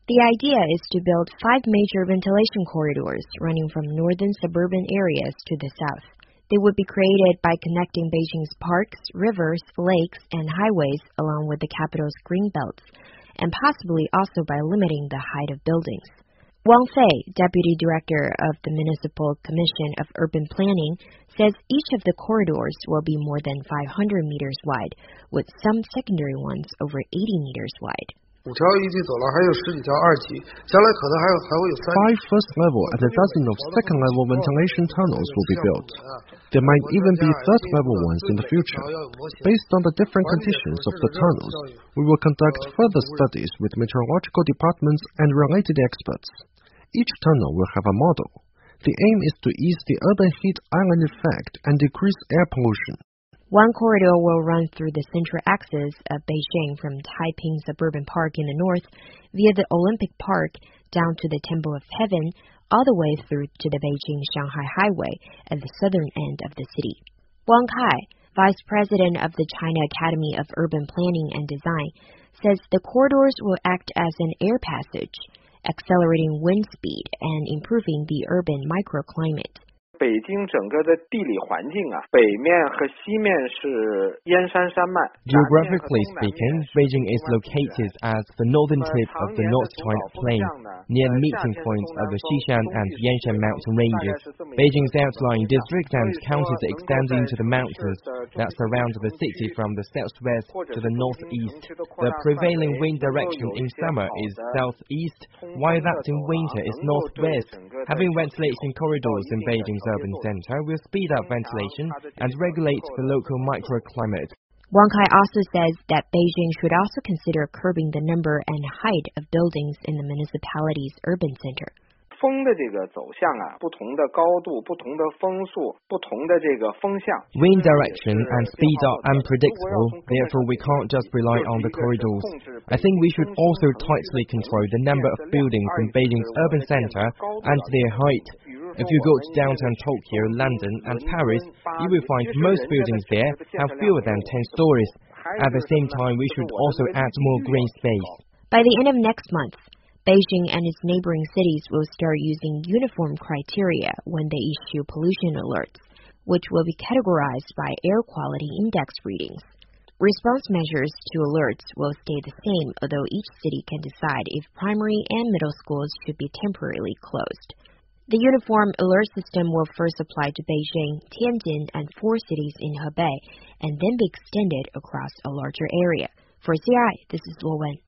The idea is to build 5 major ventilation corridors running from northern suburban areas to the south. They would be created by connecting Beijing's parks, rivers, lakes, and highways along with the capital's green belts, and possibly also by limiting the height of buildings. Wang Fei, Deputy Director of the Municipal Commission of Urban Planning, says each of the corridors will be more than 500 meters wide, with some secondary ones over 80 meters wide. 5 first-level and a dozen of second-level ventilation tunnels will be built. There might even be third-level ones in the future. Based on the different conditions of the tunnels, we will conduct further studies with meteorological departments and related experts. Each tunnel will have a model. The aim is to ease the urban heat island effect and decrease air pollution. One corridor will run through the central axis of Beijing from Taiping Suburban Park in the north, via the Olympic Park, down to the Temple of Heaven, all the way through to the Beijing-Shanghai Highway at the southern end of the city. Wang Kai, Vice President of the China Academy of Urban Planning and Design, says the corridors will act as an air passage, accelerating wind speed and improving the urban microclimate. 北京整个的地理环境啊，北面和西面是燕山山脉。 Geographically speaking, Beijing is located at the northern tip of the North China Plain, near the meeting points of the Xishan and Yanshan mountain ranges. Beijing's outlying districts and counties extend into the mountains that surround the city from the southwest to the northeast. The prevailing wind direction in summer is southeast, while that in winter is northwest. Having ventilation corridors in Beijing's urban center will speed up ventilation and regulate the local microclimate. Wang Kai also says that Beijing should also consider curbing the number and height of buildings in the municipality's urban center. 风的这个走向啊，不同的高度、不同的风速、不同的这个风向。 Wind direction and speed are unpredictable, therefore we can't just rely on the corridors. I think we should also tightly control the number of buildings in Beijing's urban center and their height. If you go to downtown Tokyo, London and Paris, you will find most buildings there have fewer than 10 stories. At the same time, we should also add more green space. By the end of next month, Beijing and its neighboring cities will start using uniform criteria when they issue pollution alerts, which will be categorized by air quality index readings. Response measures to alerts will stay the same, although each city can decide if primary and middle schools should be temporarily closed. The uniform alert system will first apply to Beijing, Tianjin, and 4 cities in Hebei, and then be extended across a larger area. For CRI, this is Luo Wen.